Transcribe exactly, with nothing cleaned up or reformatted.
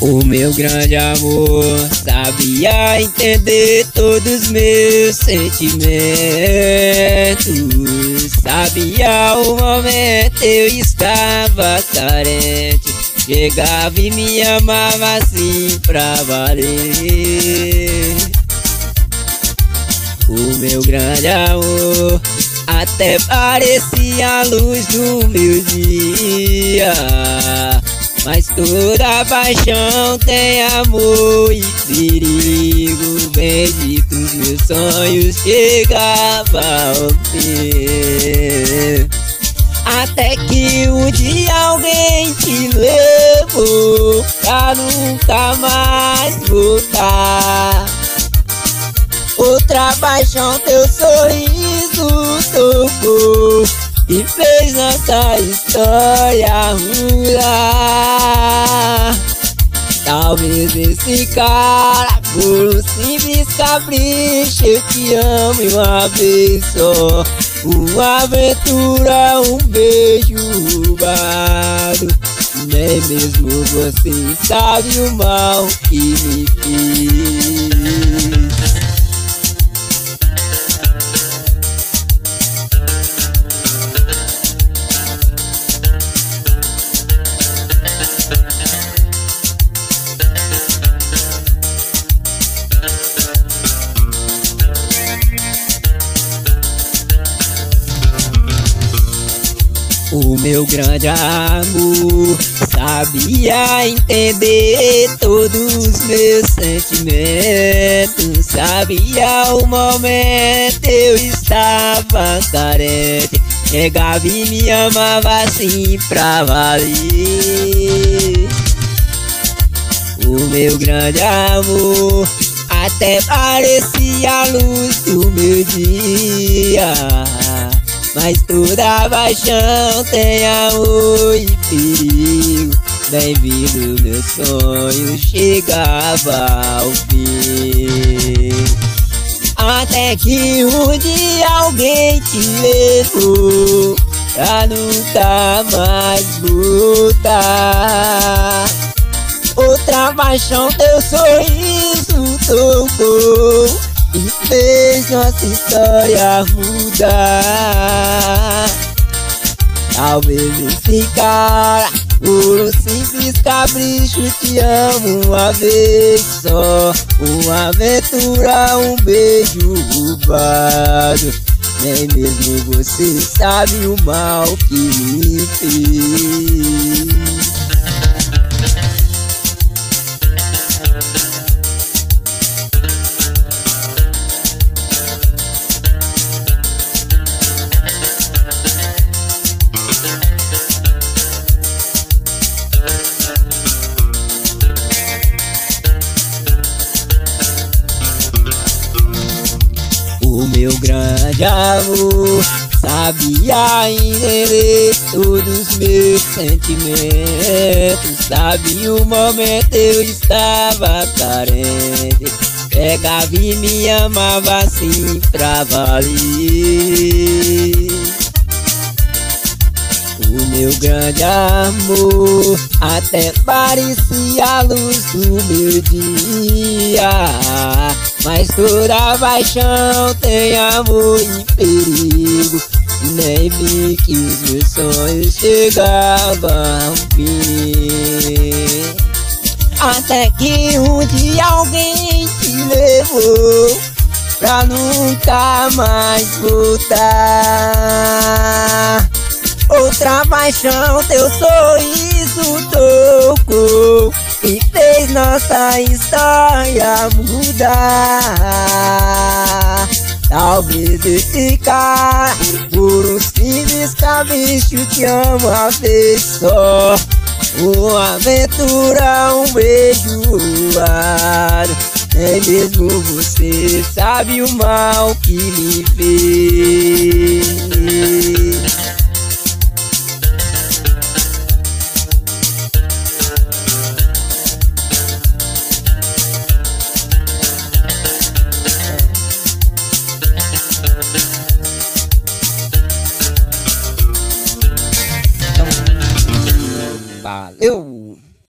O meu grande amor sabia entender todos os meus sentimentos. Sabia o momento eu estava carente. Chegava e me amava assim pra valer. O meu grande amor até parecia a luz do meu dia. Mas toda paixão tem amor e perigo. Benditos meus sonhos chegavam ao fim. Até que um dia alguém te levou pra nunca mais voltar. Outra paixão teu sorriso tocou e fez nossa história mudar. Talvez esse cara, por um simples capricho, eu te amo uma vez só. Uma aventura, um beijo roubado. Nem mesmo você sabe o mal que me fez. O meu grande amor sabia entender todos os meus sentimentos. Sabia o momento eu estava carente. Chegava e me amava assim pra valer. O meu grande amor até parecia a luz do meu dia. Mas toda paixão tem amor e perigo. Bem-vindo, meu sonho chegava ao fim. Até que um dia alguém te levou pra nunca mais voltar. Outra paixão teu sorriso tocou e fez nossa história mudar. Talvez esse cara, por um simples capricho, te amo uma vez só. Uma aventura, um beijo roubado. Nem mesmo você sabe o mal que me fez. O meu grande amor sabia entender todos os meus sentimentos. Sabia o momento eu estava carente. Pegava e me amava assim pra valer. O meu grande amor até parecia a luz do meu dia. Mas toda paixão tem amor e perigo. Nem vi que os meus sonhos chegavam ao fim. Até que um dia alguém te levou pra nunca mais voltar. Outra paixão teu sorriso tocou e fez nossa história mudar. Talvez esse cara, por um simples capricho, te amo uma vez só. Uma aventura, um beijo roubado. Nem mesmo você sabe o mal que me fez. Valeu!